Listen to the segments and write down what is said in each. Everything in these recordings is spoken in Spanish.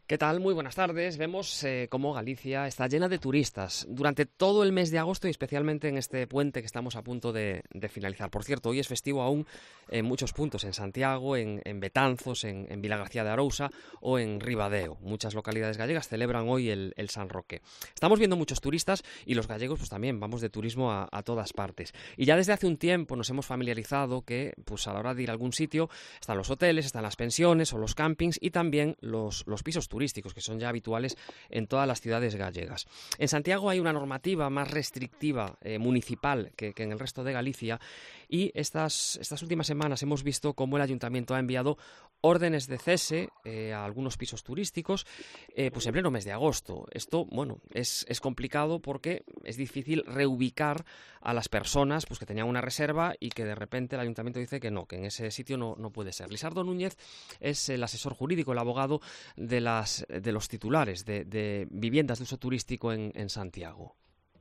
¿Qué tal? Muy buenas tardes. Vemos cómo Galicia está llena de turistas durante todo el mes de agosto y especialmente en este puente que estamos a punto de finalizar. Por cierto, hoy es festivo aún en muchos puntos, en Santiago, en Betanzos, en Vilagarcía de Arousa o en Ribadeo. Muchas localidades gallegas celebran hoy el San Roque. Estamos viendo muchos turistas y los gallegos pues también vamos de turismo a todas partes. Y ya desde hace un tiempo nos hemos familiarizado que pues a la hora de ir a algún sitio están los hoteles, están las pensiones o los campings y también los pisos turísticos, que son ya habituales en todas las ciudades gallegas. En Santiago hay una normativa más restrictiva municipal que en el resto de Galicia y estas últimas semanas hemos visto cómo el Ayuntamiento ha enviado órdenes de cese a algunos pisos turísticos pues en pleno mes de agosto. Esto, bueno, es complicado porque es difícil reubicar a las personas pues que tenían una reserva y que de repente el Ayuntamiento dice que no, que en ese sitio no puede ser. Lisardo Núñez es el asesor jurídico, el abogado de los titulares de viviendas de uso turístico en Santiago.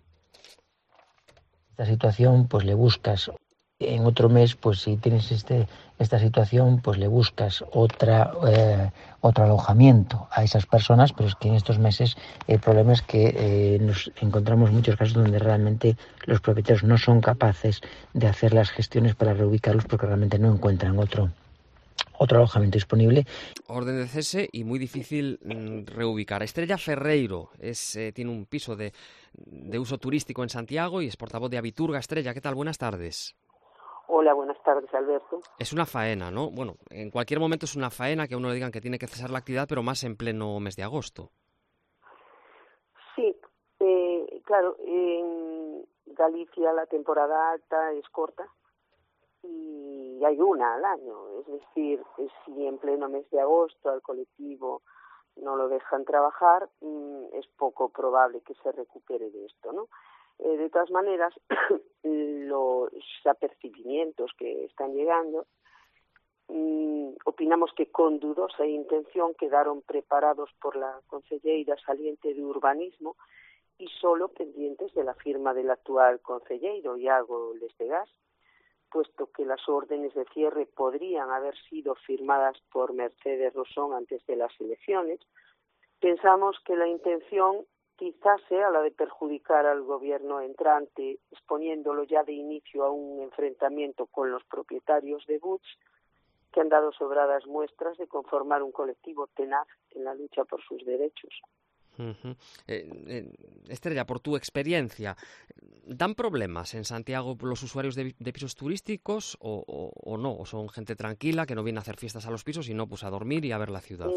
Esta situación, pues le buscas en otro mes, pues si tienes esta situación, pues le buscas otro alojamiento a esas personas, pero es que en estos meses el problema es que nos encontramos muchos casos donde realmente los propietarios no son capaces de hacer las gestiones para reubicarlos porque realmente no encuentran otro alojamiento disponible. Orden de cese y muy difícil reubicar. Estrella Ferreiro tiene un piso de uso turístico en Santiago y es portavoz de Abiturga. Estrella, ¿qué tal? Buenas tardes. Hola, buenas tardes, Alberto. Es una faena, ¿no? Bueno, en cualquier momento es una faena que a uno le digan que tiene que cesar la actividad, pero más en pleno mes de agosto. Sí, claro, en Galicia la temporada alta es corta y hay una al año, es decir, si en pleno mes de agosto al colectivo no lo dejan trabajar, es poco probable que se recupere de esto, ¿no? De todas maneras, los apercibimientos que están llegando, opinamos que con dudosa intención quedaron preparados por la concelleira saliente de Urbanismo y solo pendientes de la firma del actual concelleiro, Iago Lestegas, puesto que las órdenes de cierre podrían haber sido firmadas por Mercedes Rosón antes de las elecciones. Pensamos que la intención quizás sea la de perjudicar al gobierno entrante, exponiéndolo ya de inicio a un enfrentamiento con los propietarios de Buch, que han dado sobradas muestras de conformar un colectivo tenaz en la lucha por sus derechos. Uh-huh. Estrella, por tu experiencia, ¿dan problemas en Santiago los usuarios de pisos turísticos o no? ¿O son gente tranquila que no viene a hacer fiestas a los pisos, sino pues a dormir y a ver la ciudad?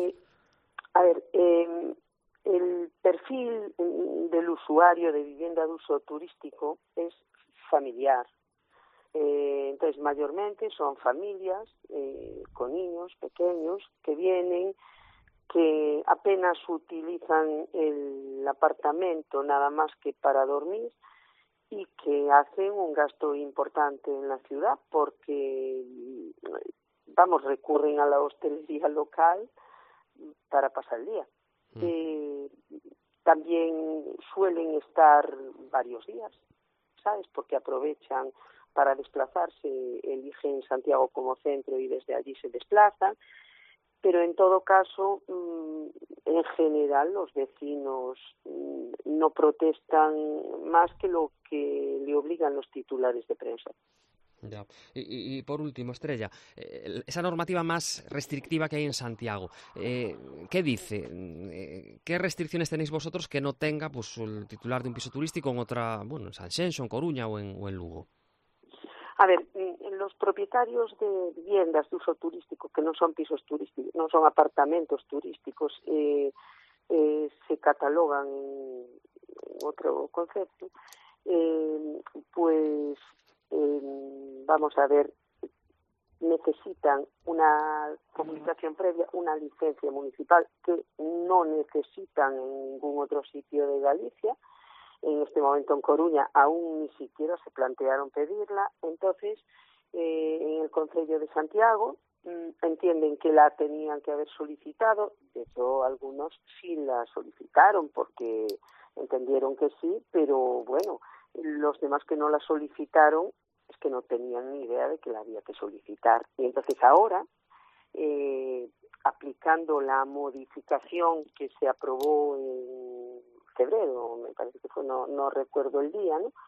El perfil del usuario de vivienda de uso turístico es familiar. Entonces, mayormente son familias con niños pequeños que vienen, que apenas utilizan el apartamento nada más que para dormir y que hacen un gasto importante en la ciudad porque, recurren a la hostelería local para pasar el día. También suelen estar varios días, ¿sabes? Porque aprovechan para desplazarse, eligen Santiago como centro y desde allí se desplazan, pero en todo caso, en general, los vecinos no protestan más que lo que le obligan los titulares de prensa. Ya. Y por último, Estrella, esa normativa más restrictiva que hay en Santiago, ¿qué dice? ¿Qué restricciones tenéis vosotros que no tenga pues el titular de un piso turístico en otra, en Sanxenxo, en Coruña o en Lugo? A ver, los propietarios de viviendas de uso turístico, que no son pisos turísticos, no son apartamentos turísticos, se catalogan en otro concepto, necesitan una comunicación previa, una licencia municipal que no necesitan en ningún otro sitio de Galicia. En este momento en Coruña aún ni siquiera se plantearon pedirla. Entonces, en el Concello de Santiago entienden que la tenían que haber solicitado. De hecho, algunos sí la solicitaron porque entendieron que sí, pero bueno, los demás que no la solicitaron es que no tenían ni idea de que la había que solicitar. Y entonces ahora aplicando la modificación que se aprobó en febrero, me parece que fue, no recuerdo el día, ¿no?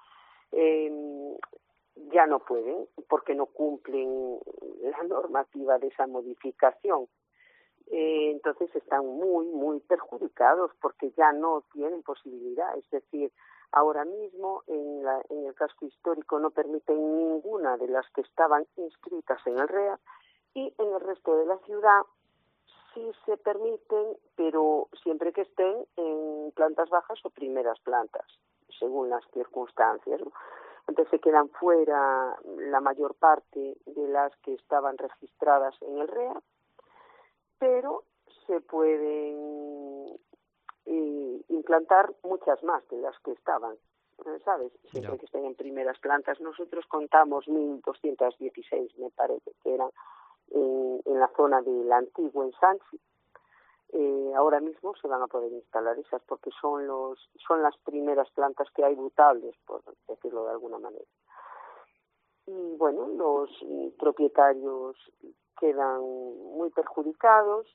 Ya no pueden porque no cumplen la normativa de esa modificación. Entonces están muy perjudicados porque ya no tienen posibilidad. Es decir, ahora mismo en el casco histórico no permiten ninguna de las que estaban inscritas en el REA, y en el resto de la ciudad sí se permiten, pero siempre que estén en plantas bajas o primeras plantas, según las circunstancias, ¿no? Entonces se quedan fuera la mayor parte de las que estaban registradas en el REA, pero se pueden implantar muchas más de las que estaban, ¿sabes? Siempre que estén en primeras plantas. Nosotros contamos 1.216, me parece, que eran en la zona del antiguo Ensanche. Ahora mismo se van a poder instalar esas porque son las primeras plantas que hay butables, por decirlo de alguna manera. Y bueno, los propietarios quedan muy perjudicados.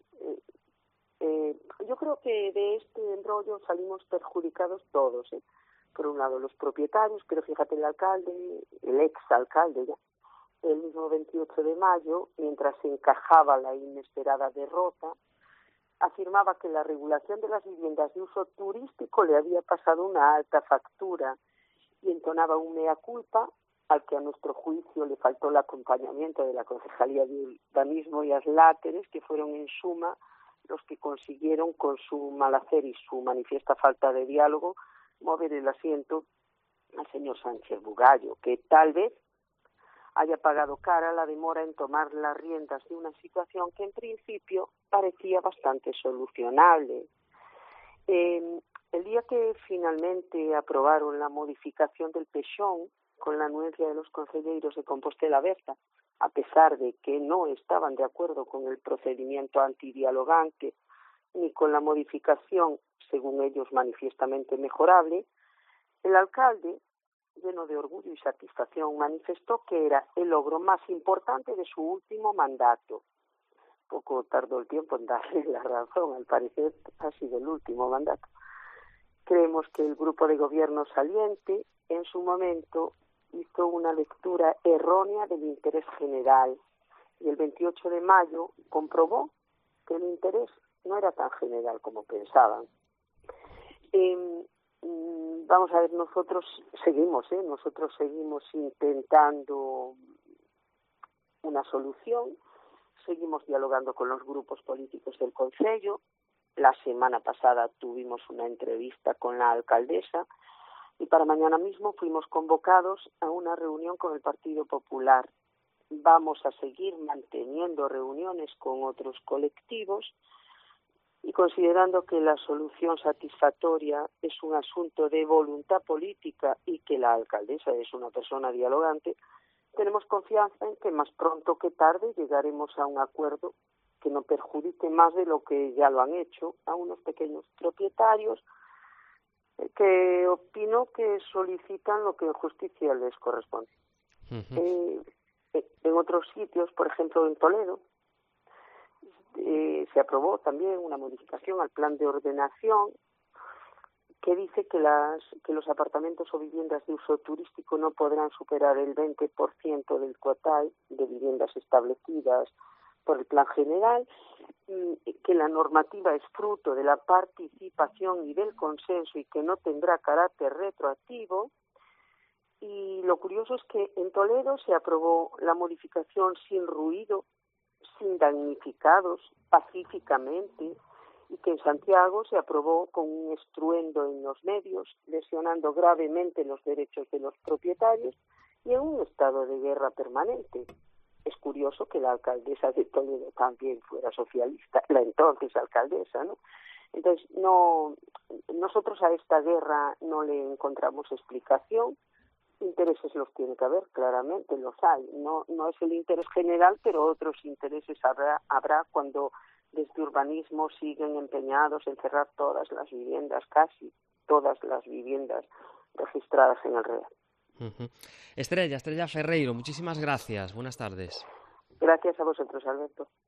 Yo creo que de este embrollo salimos perjudicados todos, ¿eh? Por un lado los propietarios, pero fíjate, el alcalde, el exalcalde ya, el mismo 28 de mayo, mientras se encajaba la inesperada derrota, afirmaba que la regulación de las viviendas de uso turístico le había pasado una alta factura y entonaba un mea culpa al que a nuestro juicio le faltó el acompañamiento de la Concejalía de Urbanismo y Asláteres, que fueron en suma los que consiguieron, con su mal hacer y su manifiesta falta de diálogo, mover el asiento al señor Sánchez Bugallo, que tal vez haya pagado cara la demora en tomar las riendas de una situación que en principio parecía bastante solucionable. El día que finalmente aprobaron la modificación del pexón con la anuencia de los concelleiros de Compostela Berta, a pesar de que no estaban de acuerdo con el procedimiento antidialogante ni con la modificación, según ellos, manifiestamente mejorable, el alcalde, lleno de orgullo y satisfacción, manifestó que era el logro más importante de su último mandato. Poco tardó el tiempo en darle la razón, al parecer ha sido el último mandato. Creemos que el grupo de gobierno saliente, en su momento, hizo una lectura errónea del interés general y el 28 de mayo comprobó que el interés no era tan general como pensaban. Vamos a ver, nosotros seguimos intentando una solución, seguimos dialogando con los grupos políticos del concello. La semana pasada tuvimos una entrevista con la alcaldesa y para mañana mismo fuimos convocados a una reunión con el Partido Popular. Vamos a seguir manteniendo reuniones con otros colectivos y considerando que la solución satisfactoria es un asunto de voluntad política y que la alcaldesa es una persona dialogante, tenemos confianza en que más pronto que tarde llegaremos a un acuerdo que no perjudique más de lo que ya lo han hecho a unos pequeños propietarios que opino que solicitan lo que en justicia les corresponde. En otros sitios, por ejemplo en Toledo, se aprobó también una modificación al plan de ordenación que dice que los apartamentos o viviendas de uso turístico no podrán superar el 20% del total de viviendas establecidas por el plan general, que la normativa es fruto de la participación y del consenso y que no tendrá carácter retroactivo. Y lo curioso es que en Toledo se aprobó la modificación sin ruido, sin damnificados, pacíficamente, y que en Santiago se aprobó con un estruendo en los medios, lesionando gravemente los derechos de los propietarios y en un estado de guerra permanente. Es curioso que la alcaldesa de Toledo también fuera socialista, la entonces alcaldesa, ¿no? Entonces, nosotros a esta guerra no le encontramos explicación. Intereses los tiene que haber, claramente los hay. No es el interés general, pero otros intereses habrá cuando desde urbanismo siguen empeñados en cerrar todas las viviendas, casi todas las viviendas registradas en el REA. Estrella Ferreiro, muchísimas gracias. Buenas tardes. Gracias a vosotros, Alberto.